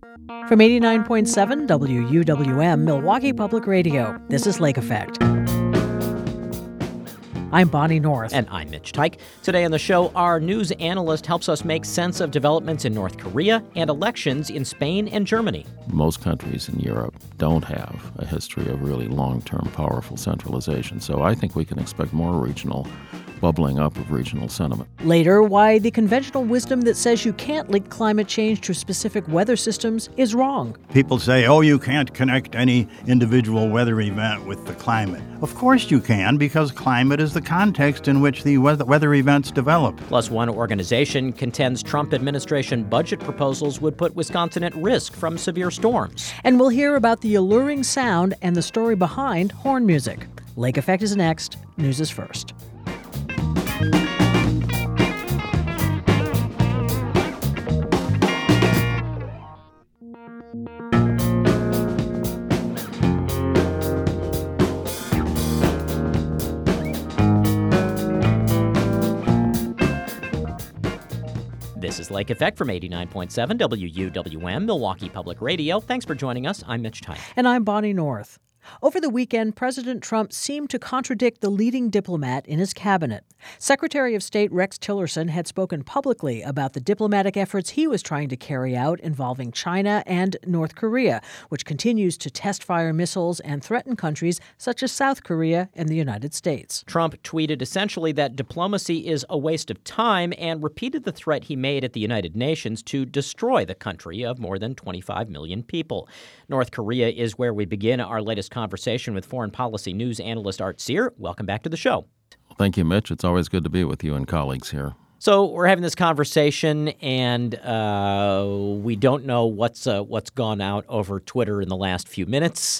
From 89.7 WUWM, Milwaukee Public Radio, this is Lake Effect. I'm Bonnie North. And I'm Mitch Teich. Today on the show, our news analyst helps us make sense of developments in North Korea and elections in Spain and Germany. Most countries in Europe don't have a history of really long-term powerful centralization, so I think we can expect more regional bubbling up of regional sentiment. Later, why the conventional wisdom that says you can't link climate change to specific weather systems is wrong. People say, you can't connect any individual weather event with the climate. Of course you can, because climate is the context in which the weather events develop. Plus, one organization contends Trump administration budget proposals would put Wisconsin at risk from severe storms. And we'll hear about the alluring sound and the story behind horn music. Lake Effect is next. News is first. This is Lake Effect from 89.7 WUWM, Milwaukee Public Radio. Thanks for joining us. I'm Mitch Teich. And I'm Bonnie North. Over the weekend, President Trump seemed to contradict the leading diplomat in his cabinet. Secretary of State Rex Tillerson had spoken publicly about the diplomatic efforts he was trying to carry out involving China and North Korea, which continues to test-fire missiles and threaten countries such as South Korea and the United States. Trump tweeted essentially that diplomacy is a waste of time and repeated the threat he made at the United Nations to destroy the country of more than 25 million people. North Korea is where we begin our latest conversation with foreign policy news analyst Art Sear. Welcome back to the show. Thank you, Mitch. It's always good to be with you and colleagues here. So we're having this conversation, and we don't know what's gone out over Twitter in the last few minutes,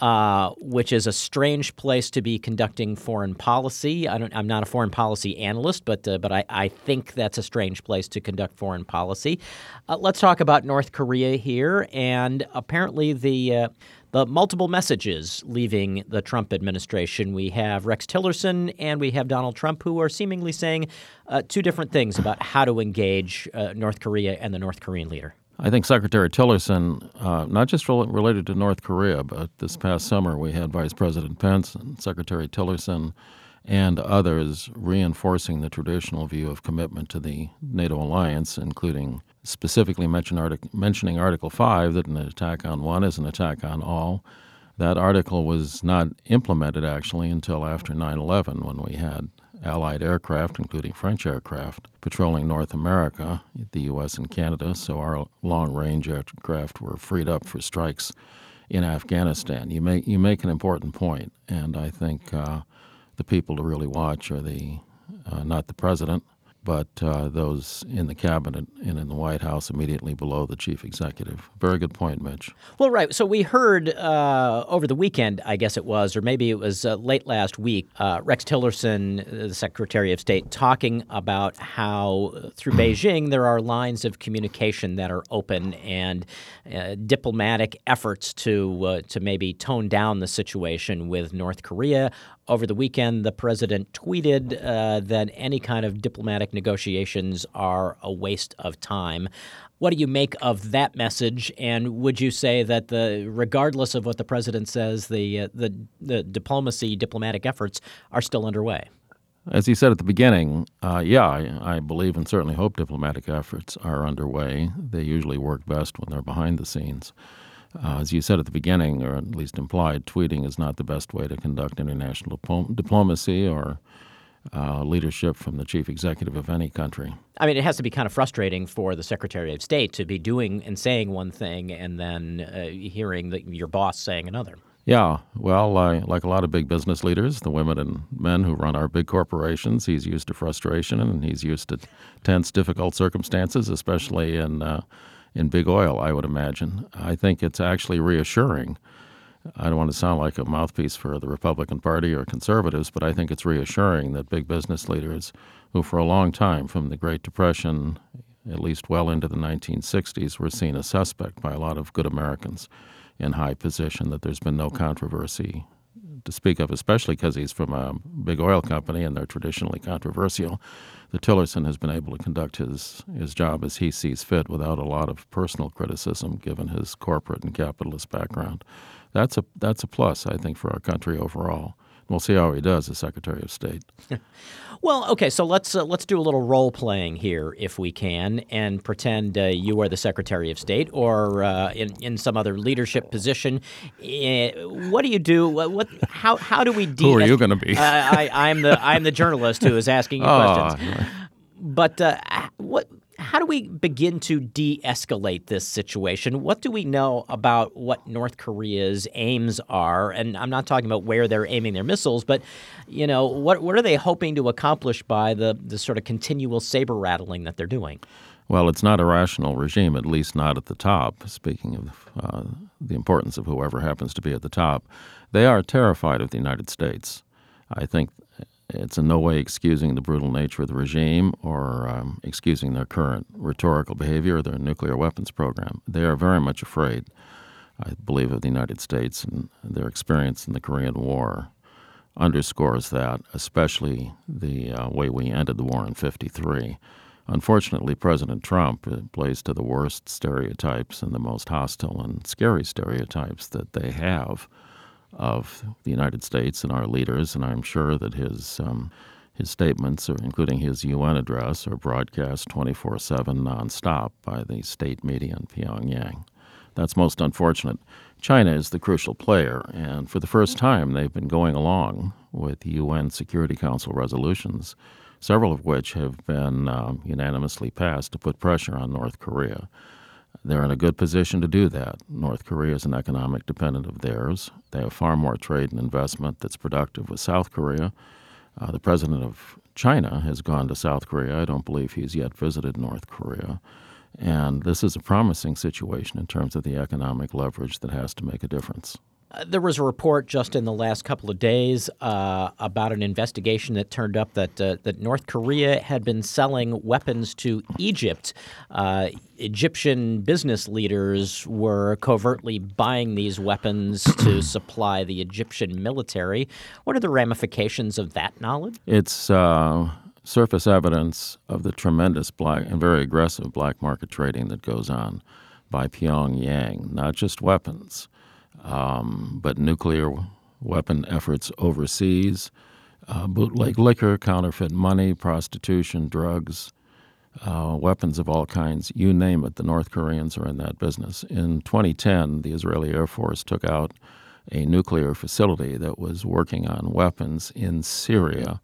which is a strange place to be conducting foreign policy. I'm not a foreign policy analyst, but I think that's a strange place to conduct foreign policy. Let's talk about North Korea here, and apparently the multiple messages leaving the Trump administration. We have Rex Tillerson and we have Donald Trump, who are seemingly saying two different things about how to engage North Korea and the North Korean leader. I think Secretary Tillerson, not just related to North Korea, but this past summer we had Vice President Pence and Secretary Tillerson and others reinforcing the traditional view of commitment to the NATO alliance, including specifically mentioning Article 5, that an attack on one is an attack on all. That article was not implemented, actually, until after 9/11, when we had Allied aircraft, including French aircraft, patrolling North America, the U.S. and Canada, so our long-range aircraft were freed up for strikes in Afghanistan. You make an important point, and I think the people to really watch are not the president, but those in the cabinet and in the White House immediately below the chief executive. Very good point, Mitch. Well, right. So we heard over the weekend, I guess it was, or maybe it was late last week, Rex Tillerson, the Secretary of State, talking about how through Beijing there are lines of communication that are open and diplomatic efforts to maybe tone down the situation with North Korea. Over the weekend, the president tweeted that any kind of diplomatic negotiations are a waste of time. What do you make of that message? And would you say that regardless of what the president says, the diplomatic efforts are still underway? As he said at the beginning, I believe and certainly hope diplomatic efforts are underway. They usually work best when they're behind the scenes. As you said at the beginning, or at least implied, tweeting is not the best way to conduct international diplomacy or leadership from the chief executive of any country. I mean, it has to be kind of frustrating for the Secretary of State to be doing and saying one thing and then hearing your boss saying another. Yeah, well, like a lot of big business leaders, the women and men who run our big corporations, he's used to frustration and he's used to tense, difficult circumstances, especially in big oil, I would imagine. I think it's actually reassuring. I don't want to sound like a mouthpiece for the Republican Party or conservatives, but I think it's reassuring that big business leaders who for a long time, from the Great Depression, at least well into the 1960s, were seen as suspect by a lot of good Americans in high position, that there's been no controversy to speak of, especially because he's from a big oil company and they're traditionally controversial. The Tillerson has been able to conduct his job as he sees fit without a lot of personal criticism, given his corporate and capitalist background. That's a plus, I think, for our country overall. We'll see how he does as Secretary of State. Well, okay, so let's do a little role playing here, if we can, and pretend you are the Secretary of State or in some other leadership position. What do you do? How do we Who are you going to be? I'm the journalist who is asking you questions. Right. But how do we begin to de-escalate this situation? What do we know about what North Korea's aims are? And I'm not talking about where they're aiming their missiles, but what are they hoping to accomplish by the sort of continual saber rattling that they're doing? Well, it's not a rational regime, at least not at the top. Speaking of the importance of whoever happens to be at the top, they are terrified of the United States. I think it's in no way excusing the brutal nature of the regime or excusing their current rhetorical behavior or their nuclear weapons program. They are very much afraid, I believe, of the United States, and their experience in the Korean War underscores that, especially the way we ended the war in 1953. Unfortunately, President Trump plays to the worst stereotypes and the most hostile and scary stereotypes that they have of the United States and our leaders, and I'm sure that his statements, including his UN address, are broadcast 24/7 nonstop by the state media in Pyongyang. That's most unfortunate. China is the crucial player, and for the first time they've been going along with UN Security Council resolutions, several of which have been unanimously passed to put pressure on North Korea. They're in a good position to do that. North Korea is an economic dependent of theirs. They have far more trade and investment that's productive with South Korea. The president of China has gone to South Korea. I don't believe he's yet visited North Korea. And this is a promising situation in terms of the economic leverage that has to make a difference. There was a report just in the last couple of days about an investigation that turned up that North Korea had been selling weapons to Egypt. Egyptian business leaders were covertly buying these weapons to supply the Egyptian military. What are the ramifications of that knowledge? It's surface evidence of the tremendous black and very aggressive black market trading that goes on by Pyongyang, not just weapons, but nuclear weapon efforts overseas, bootleg liquor, counterfeit money, prostitution, drugs, weapons of all kinds, you name it, the North Koreans are in that business. In 2010, the Israeli Air Force took out a nuclear facility that was working on weapons in Syria.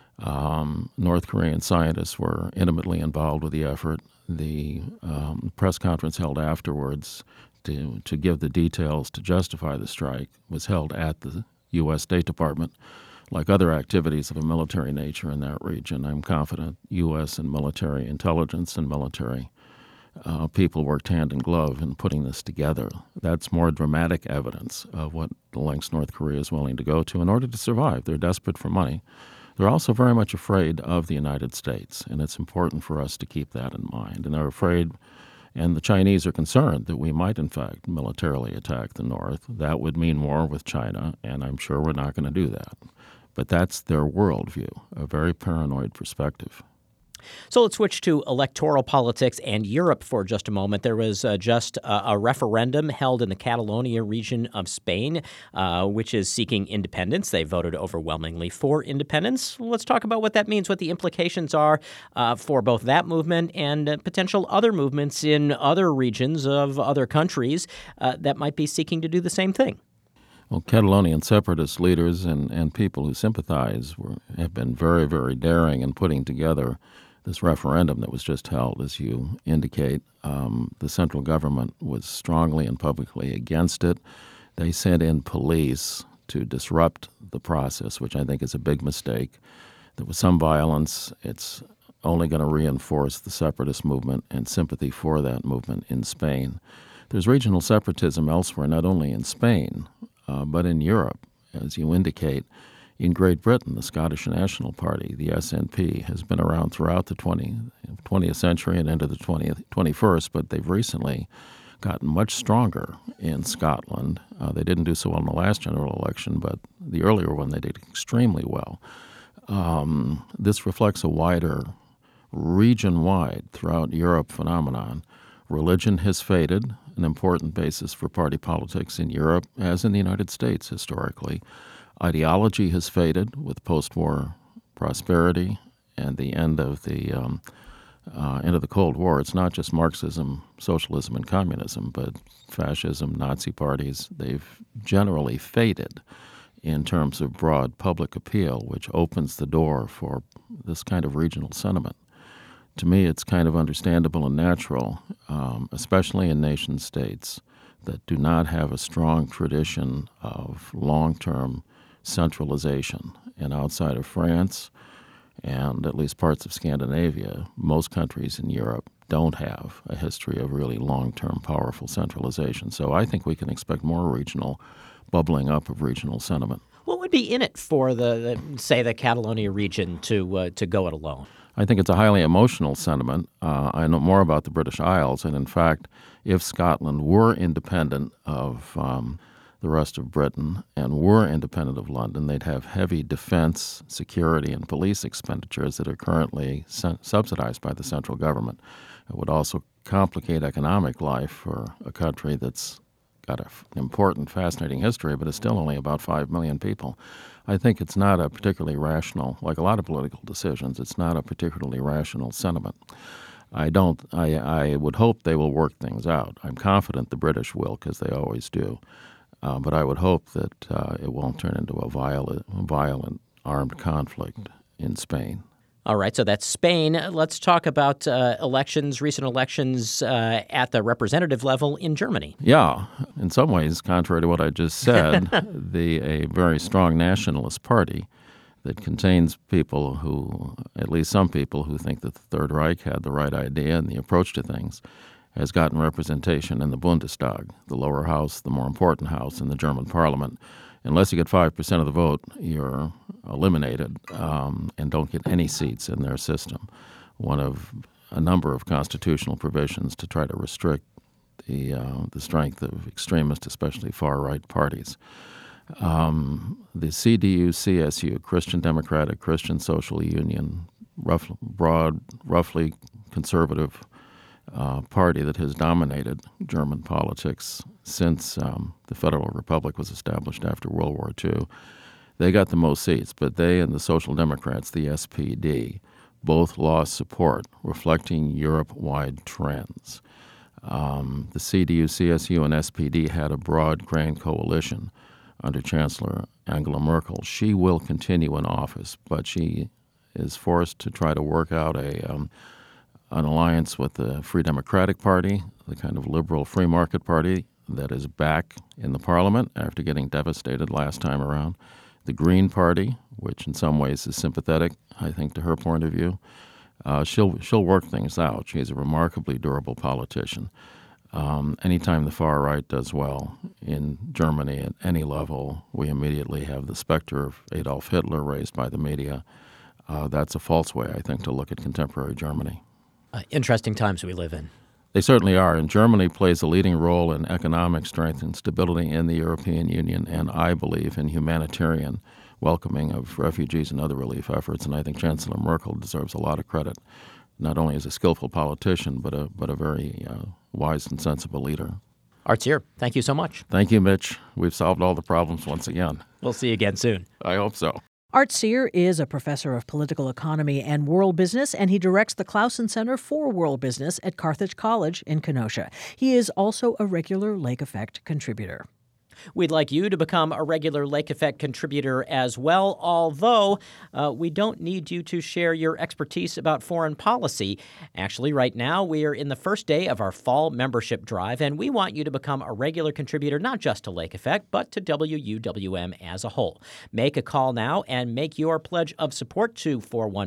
North Korean scientists were intimately involved with the effort. The press conference held afterwards to give the details to justify the strike was held at the U.S. State Department. Like other activities of a military nature in that region, I'm confident U.S. and military intelligence and military people worked hand in glove in putting this together. That's more dramatic evidence of what the lengths North Korea is willing to go to in order to survive. They're desperate for money. They're also very much afraid of the United States, and it's important for us to keep that in mind. And they're afraid, and the Chinese are concerned that we might, in fact, militarily attack the North. That would mean war with China, and I'm sure we're not going to do that. But that's their worldview, a very paranoid perspective. So let's switch to electoral politics and Europe for just a moment. There was just a referendum held in the Catalonia region of Spain, which is seeking independence. They voted overwhelmingly for independence. Let's talk about what that means, what the implications are for both that movement and potential other movements in other regions of other countries that might be seeking to do the same thing. Well, Catalonian separatist leaders and people who sympathize have been very, very daring in putting together this referendum that was just held, as you indicate. The central government was strongly and publicly against it. They sent in police to disrupt the process, which I think is a big mistake. There was some violence. It's only going to reinforce the separatist movement and sympathy for that movement in Spain. There's regional separatism elsewhere, not only in Spain, but in Europe, as you indicate. In Great Britain, the Scottish National Party, the SNP, has been around throughout the 20th century and into the 21st, but they've recently gotten much stronger in Scotland. They didn't do so well in the last general election, but the earlier one they did extremely well. This reflects a wider, region-wide, throughout Europe phenomenon. Religion has faded, an important basis for party politics in Europe, as in the United States historically. Ideology has faded with post-war prosperity and the end of the Cold War. It's not just Marxism, socialism, and communism, but fascism, Nazi parties. They've generally faded in terms of broad public appeal, which opens the door for this kind of regional sentiment. To me, it's kind of understandable and natural, especially in nation states that do not have a strong tradition of long-term centralization. And outside of France and at least parts of Scandinavia, most countries in Europe don't have a history of really long-term powerful centralization. So I think we can expect more regional bubbling up of regional sentiment. What would be in it for the Catalonia region to go it alone? I think it's a highly emotional sentiment. I know more about the British Isles, and in fact, if Scotland were independent of the rest of Britain and were independent of London, they'd have heavy defense, security, and police expenditures that are currently subsidized by the central government. It would also complicate economic life for a country that's got an important, fascinating history, but it's still only about 5 million people. I think it's not a particularly rational, like a lot of political decisions, it's not a particularly rational sentiment. I would hope they will work things out. I'm confident the British will, because they always do. But I would hope that it won't turn into a violent armed conflict in Spain. All right, so that's Spain. Let's talk about recent elections at the representative level in Germany. Yeah, in some ways, contrary to what I just said, a very strong nationalist party that contains people who, at least some people who think that the Third Reich had the right idea and the approach to things, has gotten representation in the Bundestag, the lower house, the more important house in the German parliament. Unless you get 5% of the vote, you're eliminated and don't get any seats in their system. One of a number of constitutional provisions to try to restrict the strength of extremist, especially far-right parties. The CDU-CSU, Christian Democratic, Christian Social Union, roughly conservative party that has dominated German politics since the Federal Republic was established after World War II. They got the most seats, but they and the Social Democrats, the SPD, both lost support, reflecting Europe-wide trends. The CDU, CSU, and SPD had a broad grand coalition under Chancellor Angela Merkel. She will continue in office, but she is forced to try to work out an alliance with the Free Democratic Party, the kind of liberal free market party that is back in the parliament after getting devastated last time around. The Green Party, which in some ways is sympathetic, I think, to her point of view. She'll work things out. She's a remarkably durable politician. Anytime the far right does well in Germany at any level, we immediately have the specter of Adolf Hitler raised by the media. That's a false way, I think, to look at contemporary Germany. Interesting times we live in. They certainly are, and Germany plays a leading role in economic strength and stability in the European Union, and I believe in humanitarian welcoming of refugees and other relief efforts, and I think Chancellor Merkel deserves a lot of credit, not only as a skillful politician, but a very wise and sensible leader. Art Cyr, thank you so much. Thank you, Mitch. We've solved all the problems once again. We'll see you again soon. I hope so. Art Cyr is a professor of political economy and world business, and he directs the Clausen Center for World Business at Carthage College in Kenosha. He is also a regular Lake Effect contributor. We'd like you to become a regular Lake Effect contributor as well, although we don't need you to share your expertise about foreign policy. Actually, right now, we are in the first day of our fall membership drive, and we want you to become a regular contributor not just to Lake Effect, but to WUWM as a whole. Make a call now and make your pledge of support to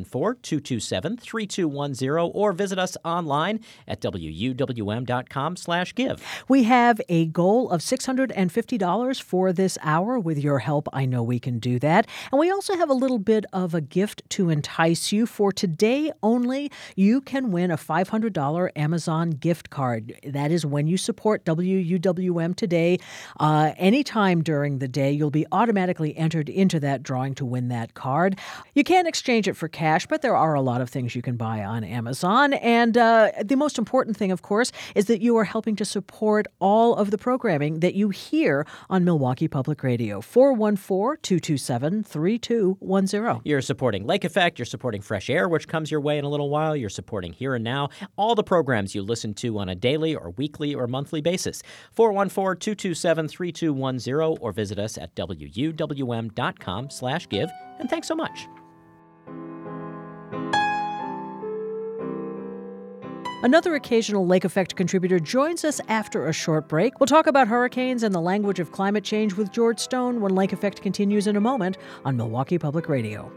414-227-3210 or visit us online at WUWM.com/give. We have a goal of $650 $50 for this hour. With your help, I know we can do that. And we also have a little bit of a gift to entice you. For today only, you can win a $500 Amazon gift card. That is when you support WUWM today. Anytime during the day, you'll be automatically entered into that drawing to win that card. You can't exchange it for cash, but there are a lot of things you can buy on Amazon. And the most important thing, of course, is that you are helping to support all of the programming that you hear on Milwaukee Public Radio. 414-227-3210. You're supporting Lake Effect. You're supporting Fresh Air, which comes your way in a little while. You're supporting Here and Now, all the programs you listen to on a daily or weekly or monthly basis. 414-227-3210 or visit us at wuwm.com/give. And thanks so much. Another occasional Lake Effect contributor joins us after a short break. We'll talk about hurricanes and the language of climate change with George Stone when Lake Effect continues in a moment on Milwaukee Public Radio.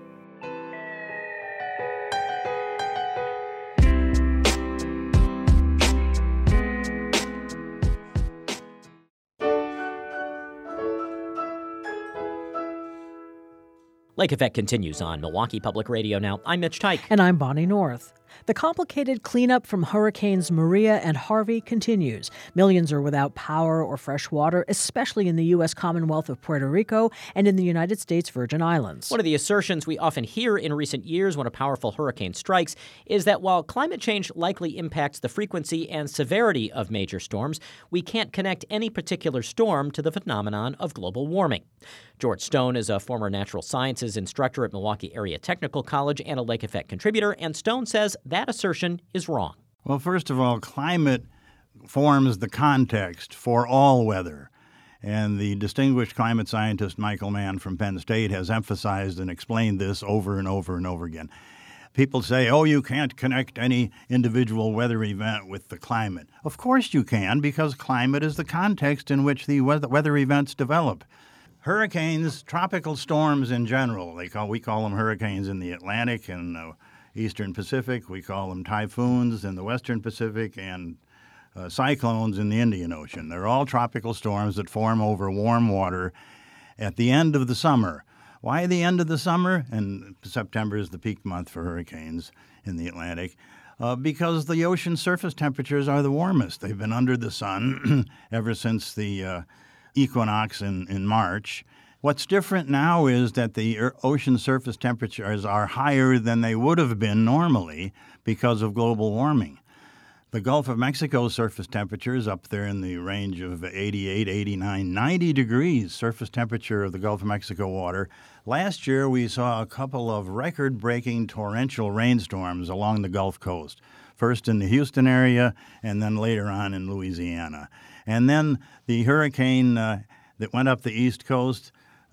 Lake Effect continues on Milwaukee Public Radio now. I'm Mitch Teich. And I'm Bonnie North. The complicated cleanup from Hurricanes Maria and Harvey continues. Millions are without power or fresh water, especially in the U.S. Commonwealth of Puerto Rico and in the United States Virgin Islands. One of the assertions we often hear in recent years when a powerful hurricane strikes is that while climate change likely impacts the frequency and severity of major storms, we can't connect any particular storm to the phenomenon of global warming. George Stone is a former natural sciences instructor at Milwaukee Area Technical College and a Lake Effect contributor, and Stone says that assertion is wrong. Well, first of all, climate forms the context for all weather. And the distinguished climate scientist Michael Mann from Penn State has emphasized and explained this over and over and over again. People say, oh, you can't connect any individual weather event with the climate. Of course you can, because climate is the context in which the weather events develop. Hurricanes, tropical storms in general, we call them hurricanes in the Atlantic and Eastern Pacific. We call them typhoons in the Western Pacific and cyclones in the Indian Ocean. They're all tropical storms that form over warm water at the end of the summer. Why the end of the summer? And September is the peak month for hurricanes in the Atlantic. Because the ocean surface temperatures are the warmest. They've been under the sun ever since the equinox in March. What's different now is that the ocean surface temperatures are higher than they would have been normally because of global warming. The Gulf of Mexico surface temperature is up there in the range of 88, 89, 90 degrees surface temperature of the Gulf of Mexico water. Last year, we saw a couple of record-breaking torrential rainstorms along the Gulf Coast, first in the Houston area and then later on in Louisiana. And then the hurricane that went up the East Coast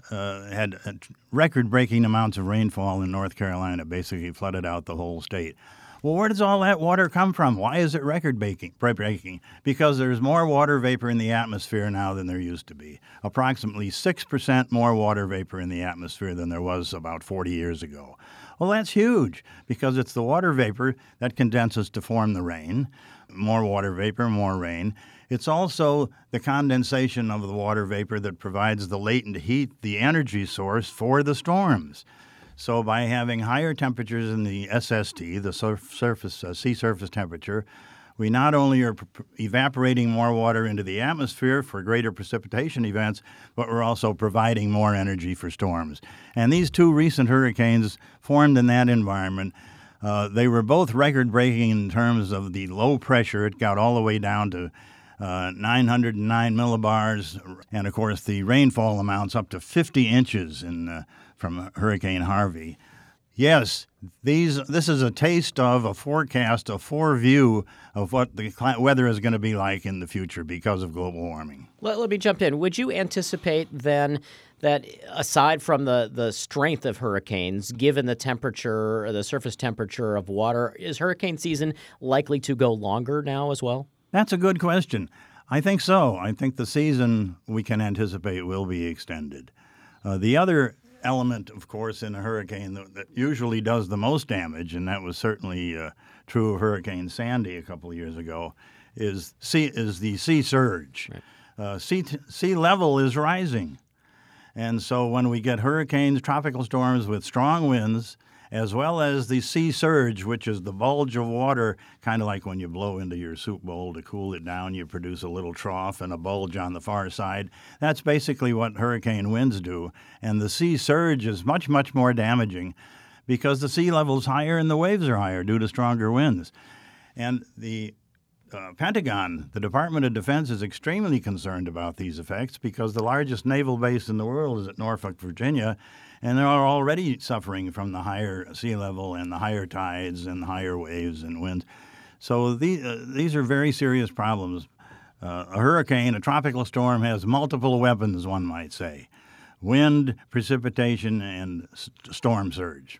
had record-breaking amounts of rainfall in North Carolina, basically flooded out the whole state. Well, where does all that water come from? Why is it record-breaking? Because there's more water vapor in the atmosphere now than there used to be. Approximately 6% more water vapor in the atmosphere than there was about 40 years ago. Well, that's huge because it's the water vapor that condenses to form the rain. More water vapor, more rain. It's also the condensation of the water vapor that provides the latent heat, the energy source for the storms. So by having higher temperatures in the SST, the sea surface temperature, we not only are evaporating more water into the atmosphere for greater precipitation events, but we're also providing more energy for storms. And these two recent hurricanes formed in that environment. They were both record-breaking in terms of the low pressure. It got all the way down to 909 millibars, and of course the rainfall amounts up to 50 inches from Hurricane Harvey. Yes, this is a taste of a forecast, a foreview of what the weather is going to be like in the future because of global warming. Let me jump in. Would you anticipate then that aside from the strength of hurricanes, given the temperature, or the surface temperature of water, is hurricane season likely to go longer now as well? That's a good question. I think so. I think the season we can anticipate will be extended. The other element, of course, in a hurricane that usually does the most damage, and that was certainly true of Hurricane Sandy a couple of years ago, is the sea surge. Right. sea level is rising. And so when we get hurricanes, tropical storms with strong winds, as well as the sea surge, which is the bulge of water, kind of like when you blow into your soup bowl to cool it down, you produce a little trough and a bulge on the far side. That's basically what hurricane winds do. And the sea surge is much, much more damaging because the sea level is higher and the waves are higher due to stronger winds. And the Pentagon, the Department of Defense, is extremely concerned about these effects because the largest naval base in the world is at Norfolk, Virginia, and they're already suffering from the higher sea level and the higher tides and higher waves and winds. So these are very serious problems. A hurricane, a tropical storm, has multiple weapons, one might say: wind, precipitation, and storm surge.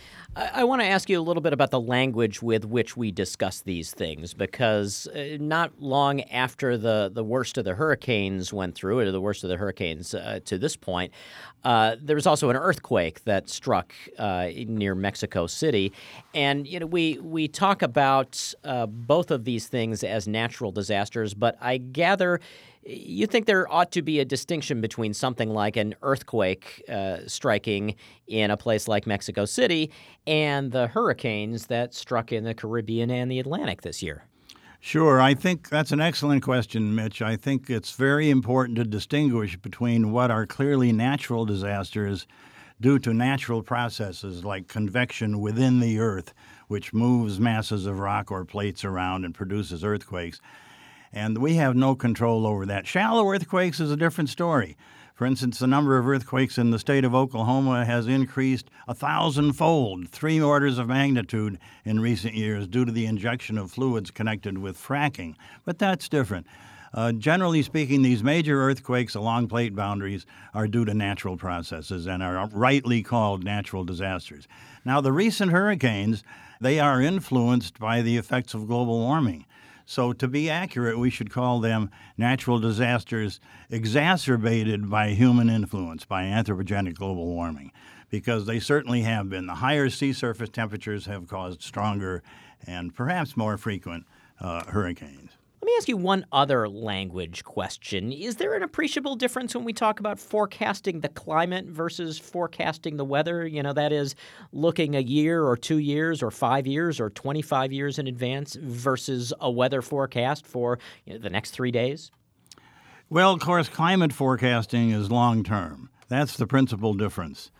I want to ask you a little bit about the language with which we discuss these things, because not long after the worst of the hurricanes went through, or the worst of the hurricanes to this point, there was also an earthquake that struck near Mexico City. And we talk about both of these things as natural disasters, but I gather you think there ought to be a distinction between something like an earthquake striking in a place like Mexico City and the hurricanes that struck in the Caribbean and the Atlantic this year. Sure. I think that's an excellent question, Mitch. I think it's very important to distinguish between what are clearly natural disasters due to natural processes like convection within the earth, which moves masses of rock or plates around and produces earthquakes. And we have no control over that. Shallow earthquakes is a different story. For instance, the number of earthquakes in the state of Oklahoma has increased 1,000-fold, 3 orders of magnitude in recent years due to the injection of fluids connected with fracking. But that's different. Generally speaking, these major earthquakes along plate boundaries are due to natural processes and are rightly called natural disasters. Now, the recent hurricanes, they are influenced by the effects of global warming. So to be accurate, we should call them natural disasters exacerbated by human influence, by anthropogenic global warming, because they certainly have been. The higher sea surface temperatures have caused stronger and perhaps more frequent hurricanes. Let me ask you one other language question. Is there an appreciable difference when we talk about forecasting the climate versus forecasting the weather? That is, looking a year or 2 years or 5 years or 25 years in advance versus a weather forecast for the next 3 days? Well, of course, climate forecasting is long-term. That's the principal difference.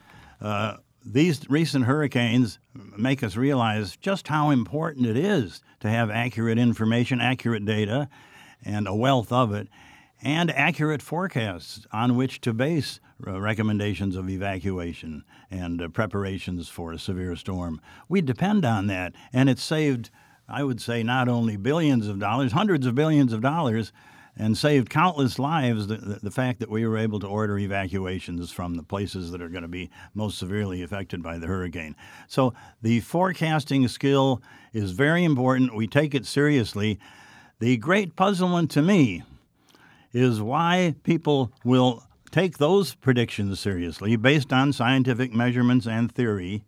These recent hurricanes make us realize just how important it is to have accurate information, accurate data, and a wealth of it, and accurate forecasts on which to base recommendations of evacuation and preparations for a severe storm. We depend on that, and it's saved, I would say, not only billions of dollars, hundreds of billions of dollars, and saved countless lives, the fact that we were able to order evacuations from the places that are going to be most severely affected by the hurricane. So the forecasting skill is very important. We take it seriously. The great puzzlement to me is why people will take those predictions seriously based on scientific measurements and theory.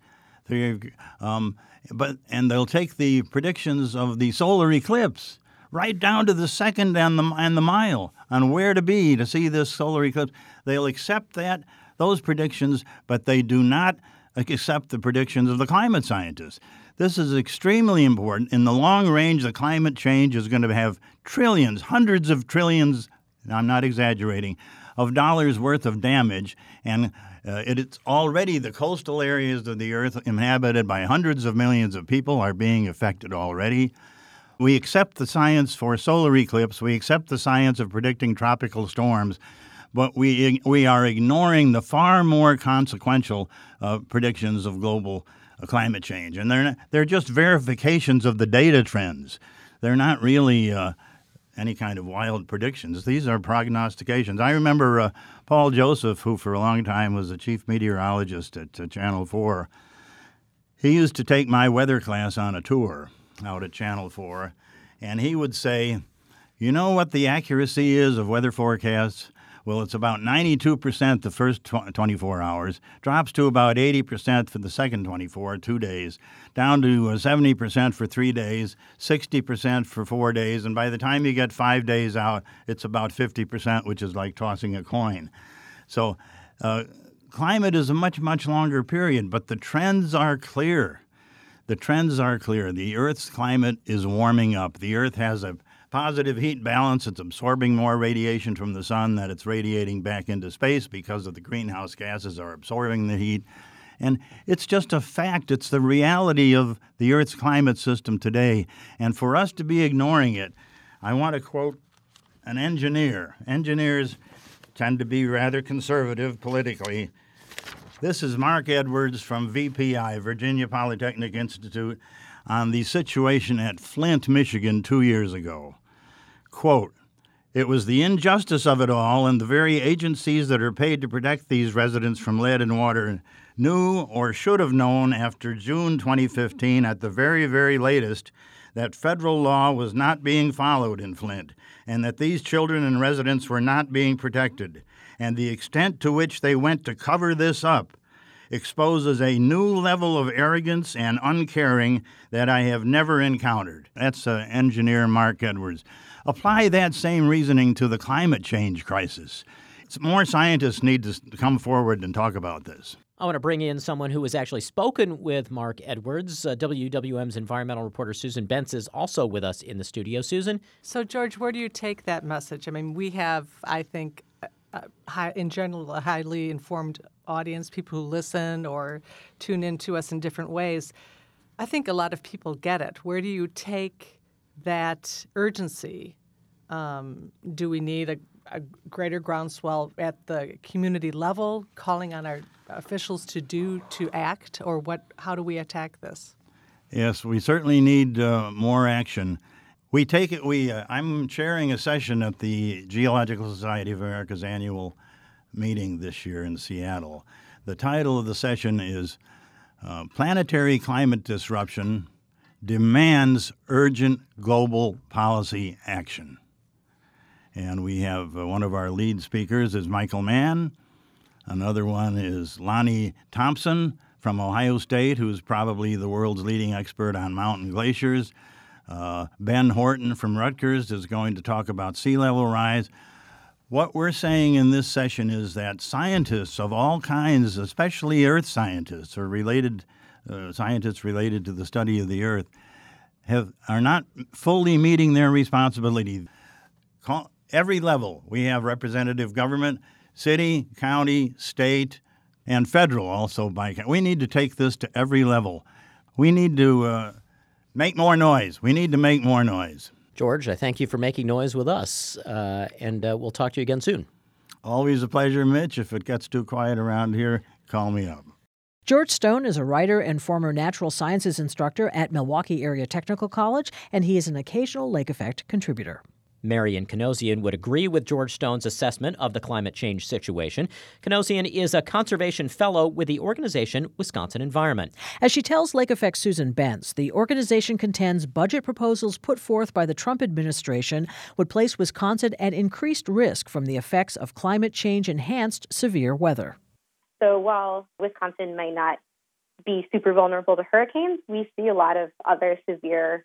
And they'll take the predictions of the solar eclipse right down to the second and the mile on where to be to see this solar eclipse. They'll accept those predictions, but they do not accept the predictions of the climate scientists. This is extremely important. In the long range, the climate change is going to have trillions, hundreds of trillions, I'm not exaggerating, of dollars worth of damage, and it's already the coastal areas of the earth inhabited by hundreds of millions of people are being affected already. We accept the science for solar eclipse. We accept the science of predicting tropical storms, but we are ignoring the far more consequential predictions of global climate change. And they're just verifications of the data trends. They're not really any kind of wild predictions. These are prognostications. I remember Paul Joseph, who for a long time was the chief meteorologist at Channel 4. He used to take my weather class on a tour out at Channel 4, and he would say, you know what the accuracy is of weather forecasts? Well, it's about 92% the first 24 hours, drops to about 80% for the second 24, 2 days, down to 70% for 3 days, 60% for 4 days, and by the time you get 5 days out, it's about 50%, which is like tossing a coin. So climate is a much, much longer period, but the trends are clear. The trends are clear. The Earth's climate is warming up. The Earth has a positive heat balance. It's absorbing more radiation from the sun that it's radiating back into space because of the greenhouse gases are absorbing the heat. And it's just a fact. It's the reality of the Earth's climate system today. And for us to be ignoring it, I want to quote an engineer. Engineers tend to be rather conservative politically. This is Mark Edwards from VPI, Virginia Polytechnic Institute, on the situation at Flint, Michigan 2 years ago. Quote, "It was the injustice of it all, and the very agencies that are paid to protect these residents from lead and water knew or should have known after June 2015 at the very, very latest that federal law was not being followed in Flint and that these children and residents were not being protected. And the extent to which they went to cover this up exposes a new level of arrogance and uncaring that I have never encountered." That's engineer Mark Edwards. Apply that same reasoning to the climate change crisis. More scientists need to come forward and talk about this. I want to bring in someone who has actually spoken with Mark Edwards. WWM's environmental reporter Susan Bentz is also with us in the studio. Susan? So, George, where do you take that message? I mean, we have, I think, in general, a highly informed audience, people who listen or tune in to us in different ways. I think a lot of people get it. Where do you take that urgency? Do we need a greater groundswell at the community level, calling on our officials to act, or what? How do we attack this? Yes, we certainly need more action. We take it. I'm chairing a session at the Geological Society of America's annual meeting this year in Seattle. The title of the session is "Planetary Climate Disruption Demands Urgent Global Policy Action." And we have one of our lead speakers is Michael Mann. Another one is Lonnie Thompson from Ohio State, who's probably the world's leading expert on mountain glaciers. Ben Horton from Rutgers is going to talk about sea level rise. What we're saying in this session is that scientists of all kinds, especially earth scientists or scientists related to the study of the earth, are not fully meeting their responsibility. Every level, we have representative government, city, county, state, and federal also. We need to take this to every level. We need to make more noise. We need to make more noise. George, I thank you for making noise with us, and we'll talk to you again soon. Always a pleasure, Mitch. If it gets too quiet around here, call me up. George Stone is a writer and former natural sciences instructor at Milwaukee Area Technical College, and he is an occasional Lake Effect contributor. Marian Kanosian would agree with George Stone's assessment of the climate change situation. Kanosian is a conservation fellow with the organization Wisconsin Environment. As she tells Lake Effect's Susan Bentz, the organization contends budget proposals put forth by the Trump administration would place Wisconsin at increased risk from the effects of climate change-enhanced severe weather. So while Wisconsin might not be super vulnerable to hurricanes, we see a lot of other severe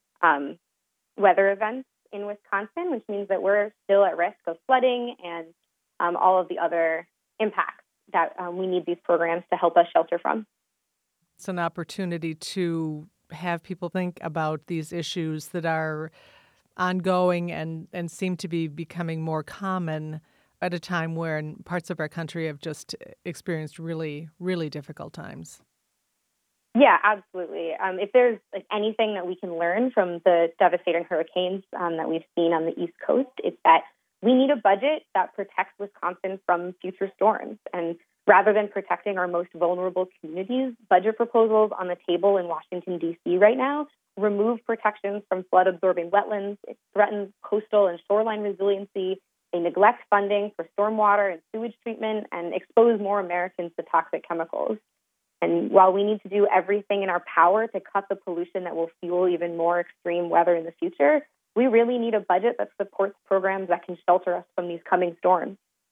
weather events in Wisconsin, which means that we're still at risk of flooding and all of the other impacts that we need these programs to help us shelter from. It's an opportunity to have people think about these issues that are ongoing and seem to be becoming more common at a time when parts of our country have just experienced really, really difficult times. Yeah, absolutely. If there's anything that we can learn from the devastating hurricanes that we've seen on the East Coast, it's that we need a budget that protects Wisconsin from future storms. And rather than protecting our most vulnerable communities, budget proposals on the table in Washington, D.C. right now remove protections from flood-absorbing wetlands. It threatens coastal and shoreline resiliency. They neglect funding for stormwater and sewage treatment and expose more Americans to toxic chemicals. And while we need to do everything in our power to cut the pollution that will fuel even more extreme weather in the future, we really need a budget that supports programs that can shelter us from these coming storms.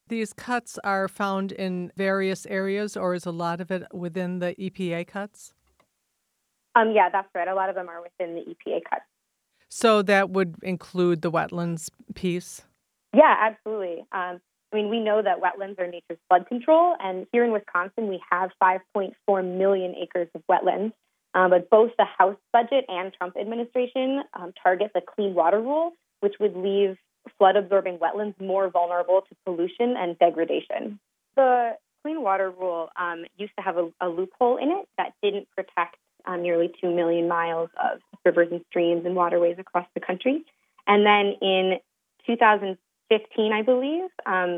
These cuts are found in various areas, or is a lot of it within the EPA cuts? Yeah, that's right. A lot of them are within the EPA cuts. So that would include the wetlands piece? Yeah, absolutely. We know that wetlands are nature's flood control, and here in Wisconsin, we have 5.4 million acres of wetlands. But both the House budget and Trump administration target the Clean Water Rule, which would leave flood-absorbing wetlands more vulnerable to pollution and degradation. The Clean Water Rule used to have a loophole in it that didn't protect nearly 2 million miles of rivers and streams and waterways across the country. And then in 2015, I believe,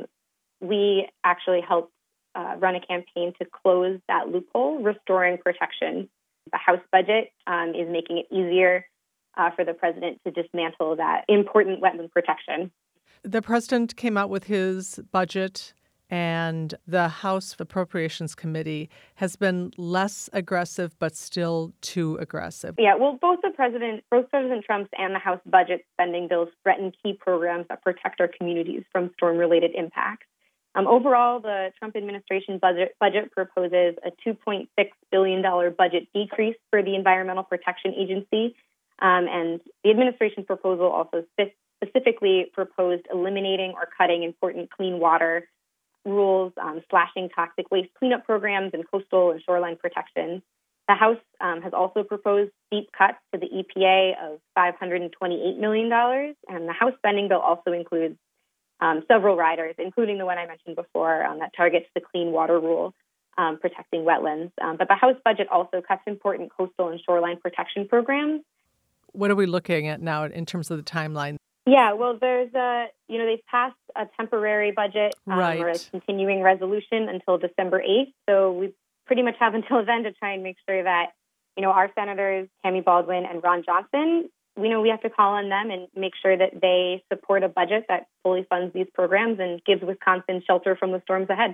we actually helped run a campaign to close that loophole, restoring protection. The House budget is making it easier for the president to dismantle that important wetland protection. The president came out with his budget, and the House Appropriations Committee has been less aggressive, but still too aggressive. Yeah, well, both President Trump's and the House budget spending bills threaten key programs that protect our communities from storm-related impacts. Overall, the Trump administration budget proposes a $2.6 billion budget decrease for the Environmental Protection Agency. And the administration's proposal also specifically proposed eliminating or cutting important clean water rules, slashing toxic waste cleanup programs, and coastal and shoreline protection. The House has also proposed steep cuts to the EPA of $528 million. And the House spending bill also includes several riders, including the one I mentioned before, that targets the Clean Water Rule, protecting wetlands. But the House budget also cuts important coastal and shoreline protection programs. What are we looking at now in terms of the timeline? Yeah, well, there's they've passed a temporary budget right. or a continuing resolution until December 8th. So we pretty much have until then to try and make sure that, our senators, Tammy Baldwin and Ron Johnson, we have to call on them and make sure that they support a budget that fully funds these programs and gives Wisconsin shelter from the storms ahead.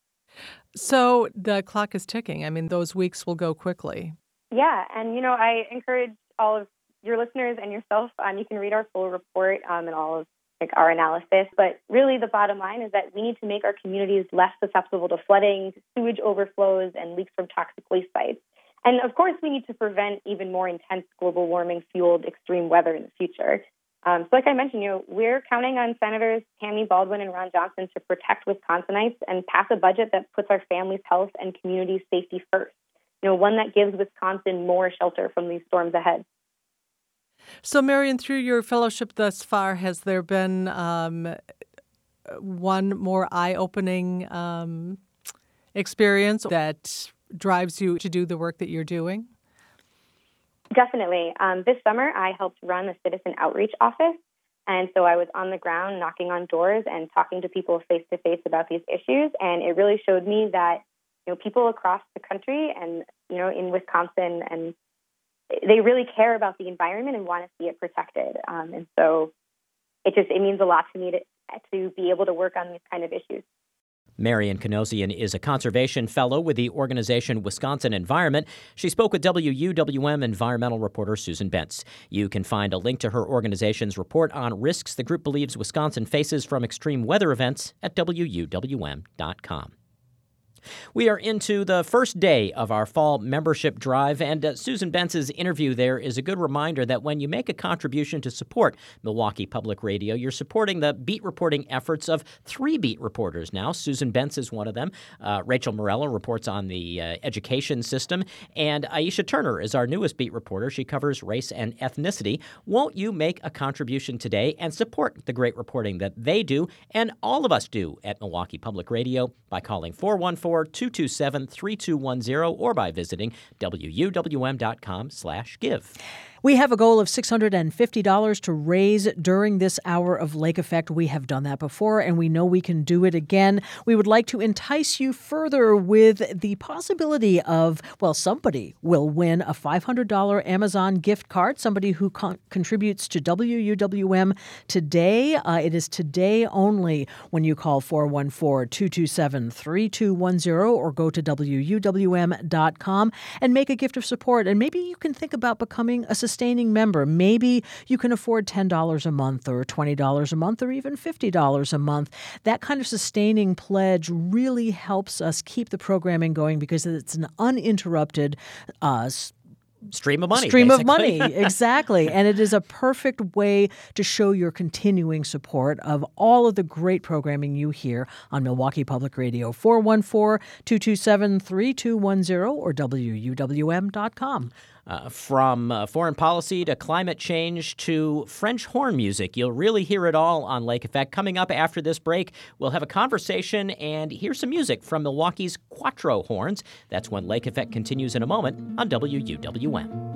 So the clock is ticking. Those weeks will go quickly. Yeah, and, I encourage all of your listeners and yourself, you can read our full report and all of our analysis. But really the bottom line is that we need to make our communities less susceptible to flooding, sewage overflows, and leaks from toxic waste sites. And of course, we need to prevent even more intense global warming-fueled extreme weather in the future. So like I mentioned, we're counting on Senators Tammy Baldwin and Ron Johnson to protect Wisconsinites and pass a budget that puts our families' health and community safety first. One that gives Wisconsin more shelter from these storms ahead. So, Marion, through your fellowship thus far, has there been one more eye-opening experience that drives you to do the work that you're doing? Definitely. This summer, I helped run a citizen outreach office. And so I was on the ground knocking on doors and talking to people face-to-face about these issues. And it really showed me that, people across the country and, in Wisconsin, and they really care about the environment and want to see it protected. And so it means a lot to me to be able to work on these kind of issues. Marion Kanosian is a conservation fellow with the organization Wisconsin Environment. She spoke with WUWM environmental reporter Susan Bentz. You can find a link to her organization's report on risks the group believes Wisconsin faces from extreme weather events at WUWM.com. We are into the first day of our fall membership drive, and Susan Bentz's interview there is a good reminder that when you make a contribution to support Milwaukee Public Radio, you're supporting the beat reporting efforts of 3 beat reporters now. Susan Bentz is one of them. Rachel Morello reports on the education system, and Aisha Turner is our newest beat reporter. She covers race and ethnicity. Won't you make a contribution today and support the great reporting that they do and all of us do at Milwaukee Public Radio by calling 414-227-3210 or by visiting WUWM.com/give. We have a goal of $650 to raise during this hour of Lake Effect. We have done that before, and we know we can do it again. We would like to entice you further with the possibility of, somebody will win a $500 Amazon gift card, somebody who contributes to WUWM today. It is today only when you call 414-227-3210 or go to WUWM.com and make a gift of support. And maybe you can think about becoming a sustaining member. Maybe you can afford $10 a month or $20 a month or even $50 a month. That kind of sustaining pledge really helps us keep the programming going because it's an uninterrupted stream of money. Exactly. And it is a perfect way to show your continuing support of all of the great programming you hear on Milwaukee Public Radio. 414-227-3210 or WUWM.com. From foreign policy to climate change to French horn music, you'll really hear it all on Lake Effect. Coming up after this break, we'll have a conversation and hear some music from Milwaukee's Quattro Horns. That's when Lake Effect continues in a moment on WUWM.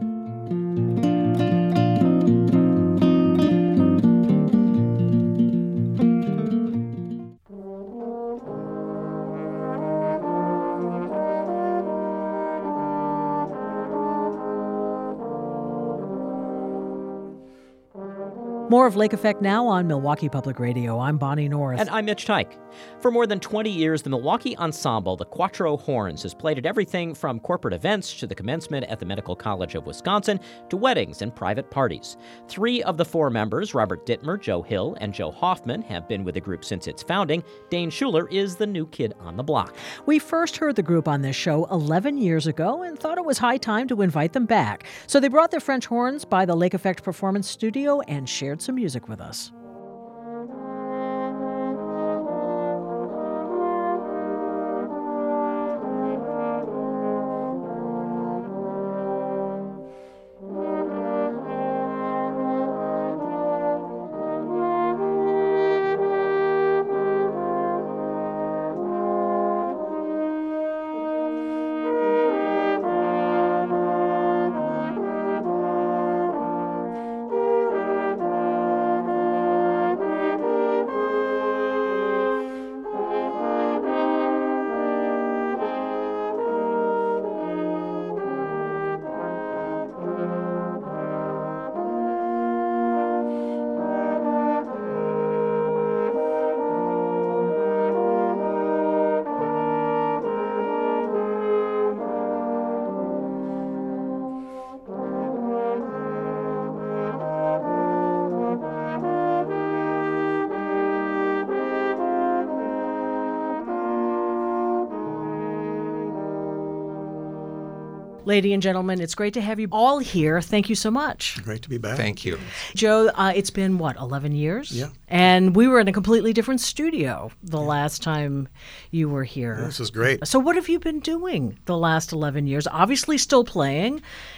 More of Lake Effect now on Milwaukee Public Radio. I'm Bonnie North. And I'm Mitch Teich. For more than 20 years, the Milwaukee Ensemble, the Quattro Horns, has played at everything from corporate events to the commencement at the Medical College of Wisconsin to weddings and private parties. 3 of the 4 members, Robert Dittmer, Joe Hill, and Joe Hoffman, have been with the group since its founding. Dane Schuler is the new kid on the block. We first heard the group on this show 11 years ago and thought it was high time to invite them back. So they brought their French horns by the Lake Effect Performance Studio and shared some music with us. Ladies and gentlemen, it's great to have you all here. Thank you so much. Great to be back. Thank you. Joe, it's been, 11 years? Yeah. And we were in a completely different studio the last time you were here. This is great. So what have you been doing the last 11 years? Obviously still playing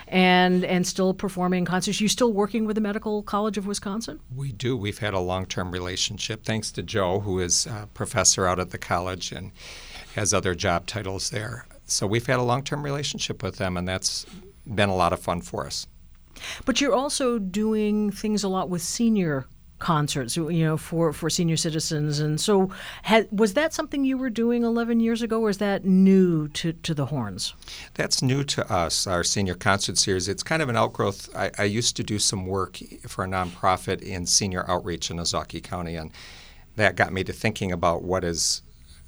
and still performing concerts. You still working with the Medical College of Wisconsin? We do. We've had a long-term relationship, thanks to Joe, who is a professor out at the college and has other job titles there. So we've had a long-term relationship with them, and that's been a lot of fun for us. But you're also doing things a lot with senior concerts, for senior citizens. And so was that something you were doing 11 years ago, or is that new to the Horns? That's new to us, our senior concert series. It's kind of an outgrowth. I used to do some work for a nonprofit in senior outreach in Ozaukee County, and that got me to thinking about what is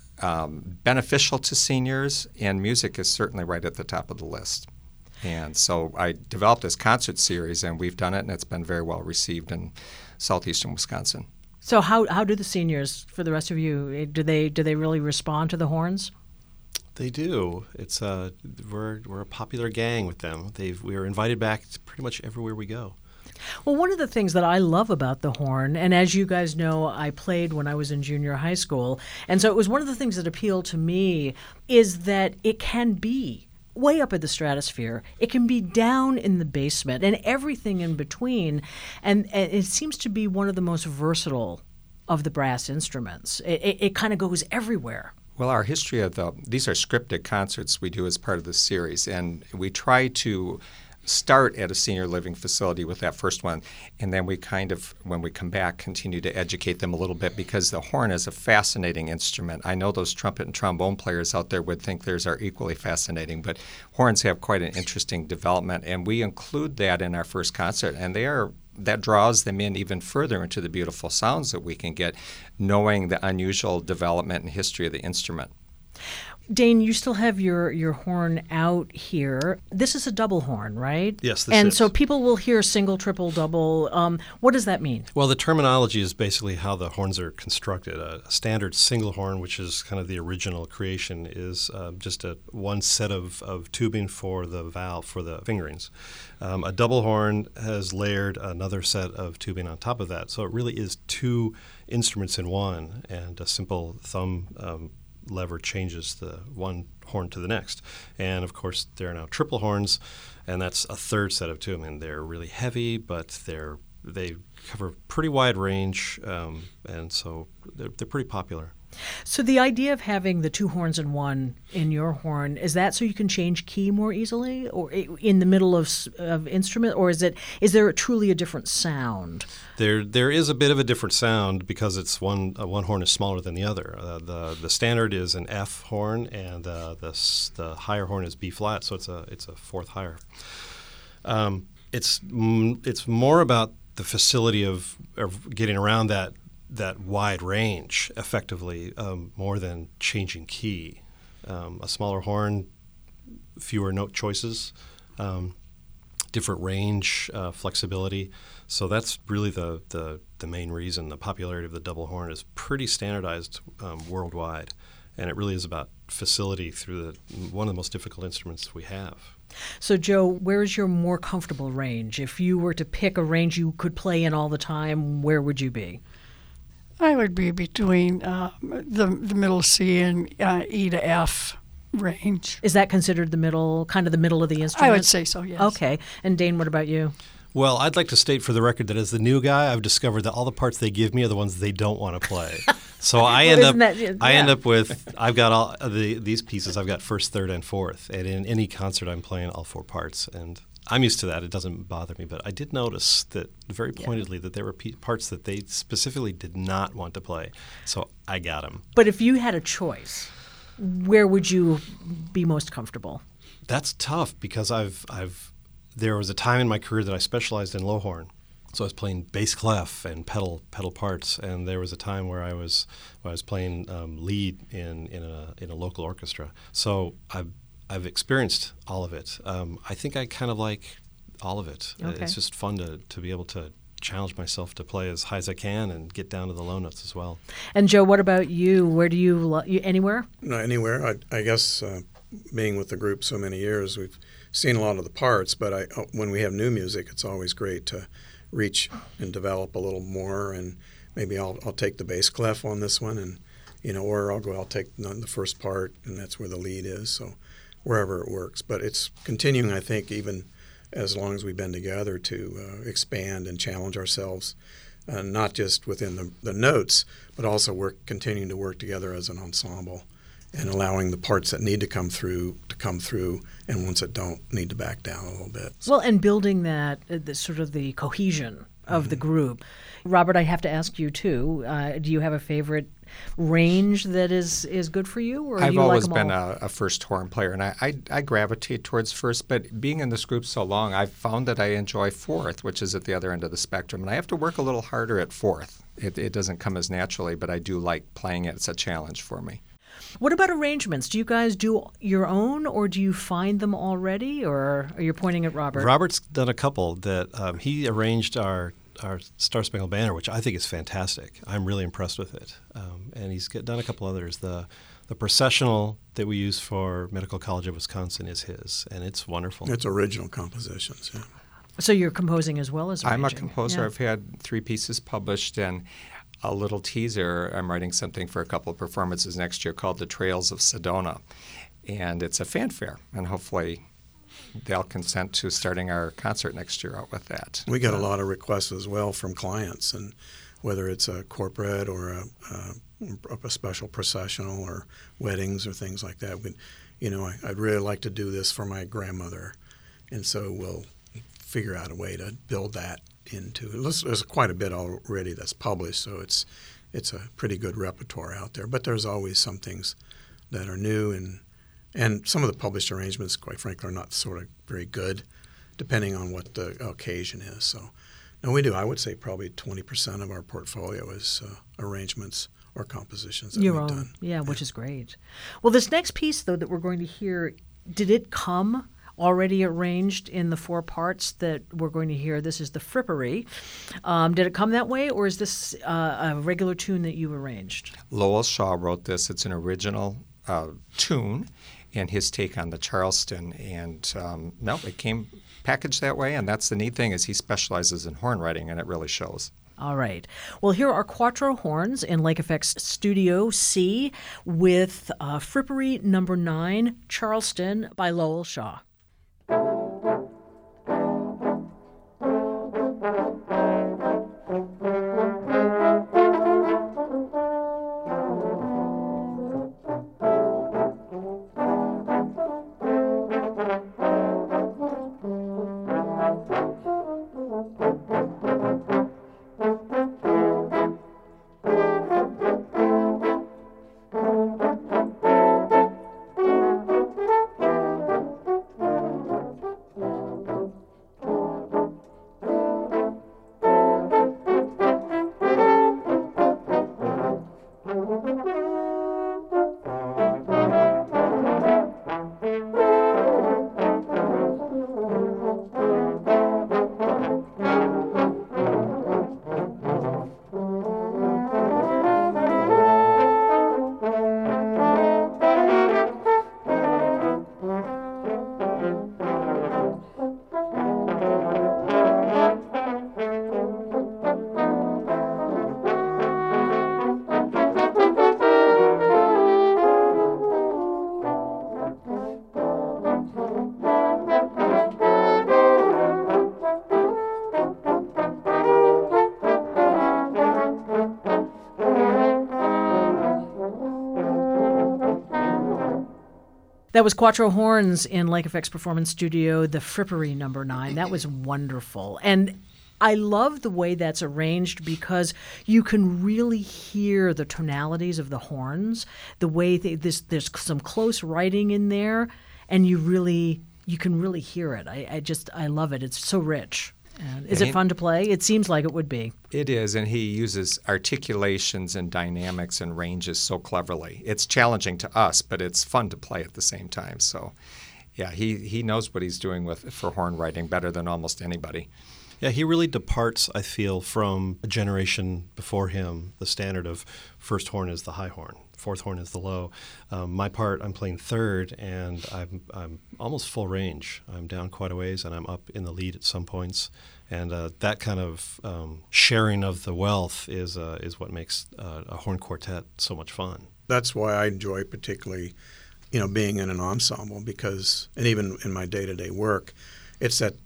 beneficial to seniors, and music is certainly right at the top of the list. And so I developed this concert series, and we've done it, and it's been very well received in southeastern Wisconsin. So how do the seniors, for the rest of you, do they really respond to the Horns? They do. It's we're a popular gang with them. We are invited back to pretty much everywhere we go. Well, one of the things that I love about the horn, and as you guys know, I played when I was in junior high school, and so it was one of the things that appealed to me, is that it can be way up in the stratosphere. It can be down in the basement and everything in between, and it seems to be one of the most versatile of the brass instruments. It kind of goes everywhere. Well, our history of these are scripted concerts we do as part of this series, and we try to start at a senior living facility with that first one, and then we kind of, when we come back, continue to educate them a little bit, because the horn is a fascinating instrument. I know those trumpet and trombone players out there would think theirs are equally fascinating, but horns have quite an interesting development, and we include that in our first concert, and that draws them in even further into the beautiful sounds that we can get, knowing the unusual development and history of the instrument. Dane, you still have your horn out here. This is a double horn, right? Yes, this and is. so people will hear single, triple, double. What does that mean? Well, the terminology is basically how the horns are constructed. A standard single horn, which is kind of the original creation, is just one set of tubing for the valve, for the fingerings. A double horn has layered another set of tubing on top of that. So it really is two instruments in one, and a simple thumb lever changes the one horn to the next. And of course, there are now triple horns, and that's a third set of tubing. They're really heavy, but they cover pretty wide range, and so they're pretty popular. So the idea of having the two horns in one in your horn, is that so you can change key more easily, or in the middle of instrument, or is there truly a different sound? There is a bit of a different sound because it's one horn is smaller than the other. The standard is an F horn, and the higher horn is B flat, so it's a fourth higher. It's more about the facility of getting around that wide range effectively, more than changing key. A smaller horn, fewer note choices, different range, flexibility. So that's really the main reason. The popularity of the double horn is pretty standardized worldwide, and it really is about facility through one of the most difficult instruments we have. So, Joe, where's your more comfortable range? If you were to pick a range you could play in all the time, where would you be? I would be between the middle C and E to F range. Is that considered the middle of the instrument? I would say so, yes. Okay. And Dane, what about you? Well, I'd like to state for the record that as the new guy, I've discovered that all the parts they give me are the ones they don't want to play. So I end up with, I've got all these pieces. I've got first, third, and fourth. And in any concert, I'm playing all four parts. And I'm used to that. It doesn't bother me. But I did notice that very pointedly that there were parts that they specifically did not want to play. So I got them. But if you had a choice, where would you be most comfortable? That's tough because there was a time in my career that I specialized in low horn. So I was playing bass clef and pedal parts, and there was a time where I was playing lead in a local orchestra. So I've experienced all of it. I think I kind of like all of it. Okay. It's just fun to be able to challenge myself to play as high as I can and get down to the low notes as well. And Joe, what about you? Where do you anywhere? No, anywhere. I guess being with the group so many years, we've seen a lot of the parts. But when we have new music, it's always great to reach and develop a little more. And maybe I'll take the bass clef on this one, and or I'll take the first part, and that's where the lead is. So wherever it works. But it's continuing, I think, even as long as we've been together, to expand and challenge ourselves, not just within the notes, but also continuing to work together as an ensemble and allowing the parts that need to come through, and ones that don't need to back down a little bit. Well, and building that, sort of the cohesion of the group. Robert, I have to ask you, too. Do you have a favorite range that is good for you? Or I've you always like been a first horn player, and I gravitate towards first, but being in this group so long, I've found that I enjoy fourth, which is at the other end of the spectrum, and I have to work a little harder at fourth. It doesn't come as naturally, but I do like playing it. It's a challenge for me. What about arrangements? Do you guys do your own, or do you find them already, or are you pointing at Robert? Robert's done a couple that he arranged our Star Spangled Banner, which I think is fantastic. I'm really impressed with it. And he's done a couple others. The processional that we use for Medical College of Wisconsin is his, and it's wonderful. It's original compositions, yeah. So you're composing as well as arranging? I'm a composer. Yeah. I've had 3 pieces published, and a little teaser. I'm writing something for a couple of performances next year called The Trails of Sedona. And it's a fanfare, and hopefully they'll consent to starting our concert next year out with that. We get a lot of requests as well from clients, and whether it's a corporate or a special processional or weddings or things like that. I'd really like to do this for my grandmother, and so we'll figure out a way to build that into. There's quite a bit already that's published, so it's a pretty good repertoire out there. But there's always some things that are new, and some of the published arrangements, quite frankly, are not sort of very good, depending on what the occasion is. So, no, we do. I would say probably 20% of our portfolio is arrangements or compositions that Your we've own, done. yeah, which is great. Well, this next piece, though, that we're going to hear, did it come already arranged in the 4 parts that we're going to hear? This is the Frippery. Did it come that way, or is this a regular tune that you arranged? Lowell Shaw wrote this. It's an original tune and his take on the Charleston. And no, it came packaged that way. And that's the neat thing is he specializes in horn writing, and it really shows. All right. Well, here are Quattro Horns in Lake Effect's Studio C with Frippery No. 9, Charleston by Lowell Shaw. That was Quattro Horns in Lake Effect's Performance Studio, the Frippery No. 9. That was wonderful. And I love the way that's arranged because you can really hear the tonalities of the horns, the way there's some close writing in there, and you can really hear it. I love it. It's so rich. And is it fun to play? It seems like it would be. It is, and he uses articulations and dynamics and ranges so cleverly. It's challenging to us, but it's fun to play at the same time. So, yeah, he knows what he's doing for horn writing better than almost anybody. Yeah, he really departs, I feel, from a generation before him. The standard of first horn is the high horn, fourth horn is the low. My part, I'm playing third, and I'm almost full range. I'm down quite a ways, and I'm up in the lead at some points. And that kind of sharing of the wealth is what makes a horn quartet so much fun. That's why I enjoy particularly, being in an ensemble because, and even in my day-to-day work, it's that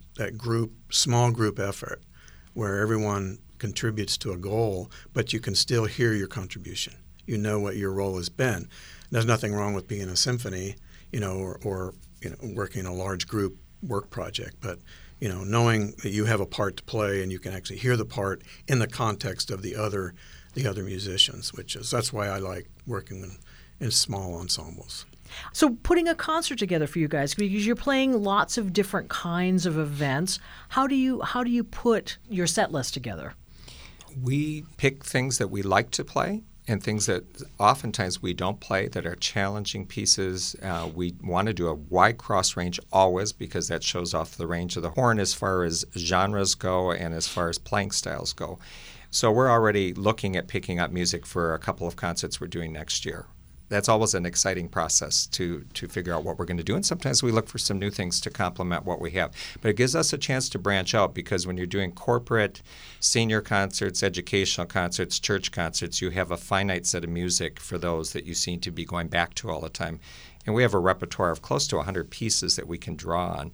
small group effort where everyone contributes to a goal, but you can still hear your contribution. You know what your role has been. There's nothing wrong with being in a symphony, or working a large group work project, but knowing that you have a part to play and you can actually hear the part in the context of the other musicians, that's why I like working in small ensembles. So putting a concert together for you guys, because you're playing lots of different kinds of events, how do you put your set list together? We pick things that we like to play and things that oftentimes we don't play that are challenging pieces. We want to do a wide cross range always because that shows off the range of the horn as far as genres go and as far as playing styles go. So we're already looking at picking up music for a couple of concerts we're doing next year. That's always an exciting process to figure out what we're going to do. And sometimes we look for some new things to complement what we have. But it gives us a chance to branch out because when you're doing corporate, senior concerts, educational concerts, church concerts, you have a finite set of music for those that you seem to be going back to all the time. And we have a repertoire of close to 100 pieces that we can draw on.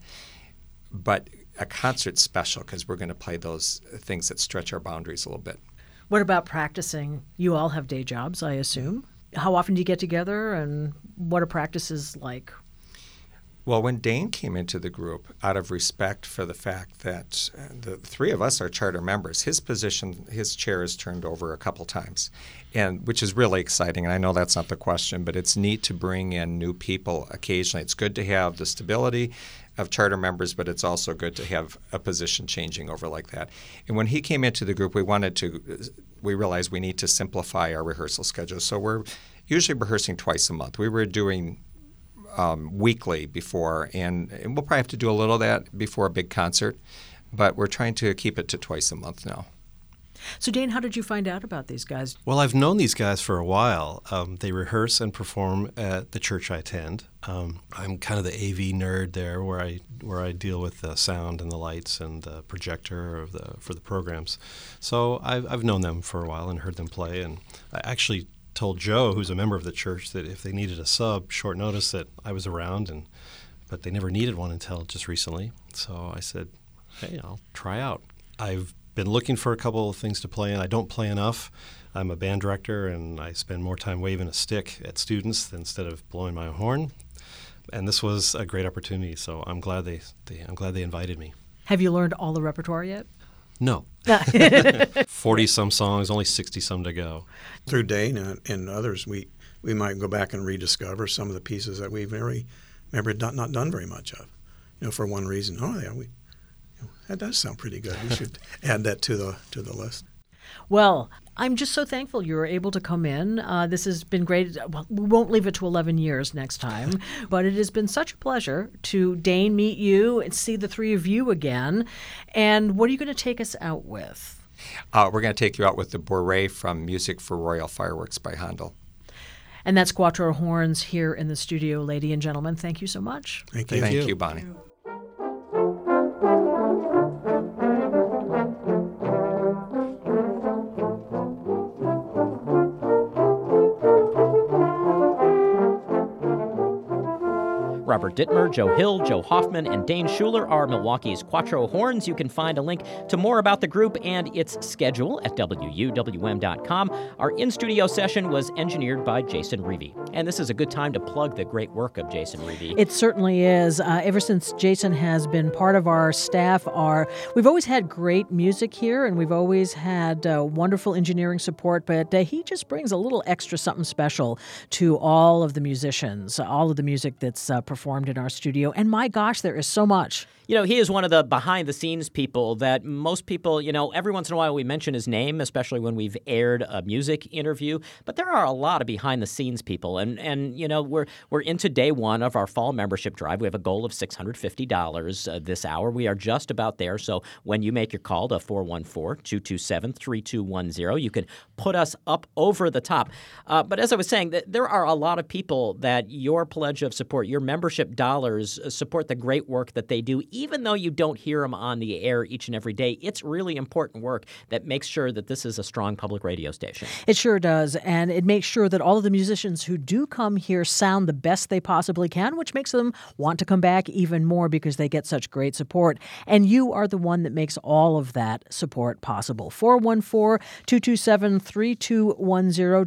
But a concert's special because we're going to play those things that stretch our boundaries a little bit. What about practicing? You all have day jobs, I assume. How often do you get together, and what are practices like? Well, when Dane came into the group, out of respect for the fact that the three of us are charter members, his chair is turned over a couple times, and which is really exciting. And I know that's not the question, but it's neat to bring in new people occasionally. It's good to have the stability of charter members, but it's also good to have a position changing over like that. And when he came into the group, we wanted to we realized we need to simplify our rehearsal schedule. So we're usually rehearsing twice a month. We were doing weekly before, and we'll probably have to do a little of that before a big concert, but we're trying to keep it to twice a month now. So, Dane, how did you find out about these guys? Well, I've known these guys for a while. They rehearse and perform at the church I attend. I'm kind of the AV nerd there, where I deal with the sound and the lights and the projector for the programs. So I've known them for a while and heard them play. And I actually told Joe, who's a member of the church, that if they needed a sub, short notice, that I was around. But they never needed one until just recently. So I said, hey, I'll try out. I've been looking for a couple of things to play in. I don't play enough. I'm a band director, and I spend more time waving a stick at students instead of blowing my horn. And this was a great opportunity, so I'm glad they invited me. Have you learned all the repertoire yet? No. 40-some songs, only 60-some to go. Through Dane and others, we might go back and rediscover some of the pieces that we've never not done very much of. For one reason. Oh, yeah, that does sound pretty good. We should add that to the list. Well, I'm just so thankful you were able to come in. This has been great. Well, we won't leave it to 11 years next time, but it has been such a pleasure to, Dane, meet you and see the three of you again. And what are you going to take us out with? We're going to take you out with the Bourrée from Music for Royal Fireworks by Handel. And that's Quattro Horns here in the studio, ladies and gentlemen. Thank you so much. Thank you. Thank you, Bonnie. Robert Dittmer, Joe Hill, Joe Hoffman, and Dane Schuler are Milwaukee's Quattro Horns. You can find a link to more about the group and its schedule at WUWM.com. Our in-studio session was engineered by Jason Reevey. And this is a good time to plug the great work of Jason Reevey. It certainly is. Ever since Jason has been part of our staff, we've always had great music here, and we've always had wonderful engineering support, but he just brings a little extra something special to all of the musicians, all of the music that's performed in our studio. And my gosh, there is so much. He is one of the behind-the-scenes people that most people, every once in a while we mention his name, especially when we've aired a music interview. But there are a lot of behind-the-scenes people. And we're into day one of our fall membership drive. We have a goal of $650 this hour. We are just about there. So when you make your call to 414-227-3210, you can put us up over the top. But as I was saying, there are a lot of people that your pledge of support, your membership dollars support the great work that they do. Even though you don't hear them on the air each and every day, it's really important work that makes sure that this is a strong public radio station. It sure does, and it makes sure that all of the musicians who do come here sound the best they possibly can, which makes them want to come back even more because they get such great support. And you are the one that makes all of that support possible. 414-227-3210,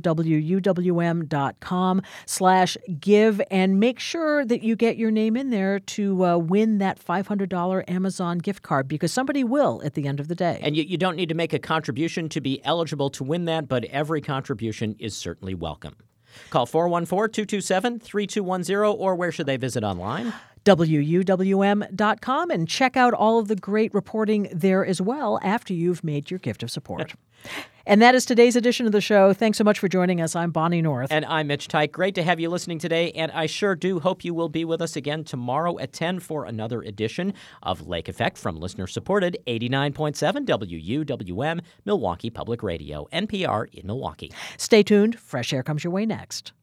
WUWM.com/give, and make sure that you get your name in there to win that $500 Amazon gift card, because somebody will at the end of the day. And you don't need to make a contribution to be eligible to win that, but every contribution is certainly welcome. Call 414-227-3210, or where should they visit online? WUWM.com, and check out all of the great reporting there as well after you've made your gift of support. And that is today's edition of the show. Thanks so much for joining us. I'm Bonnie North. And I'm Mitch Teich. Great to have you listening today, and I sure do hope you will be with us again tomorrow at 10 for another edition of Lake Effect from listener-supported 89.7 WUWM, Milwaukee Public Radio, NPR in Milwaukee. Stay tuned. Fresh air comes your way next.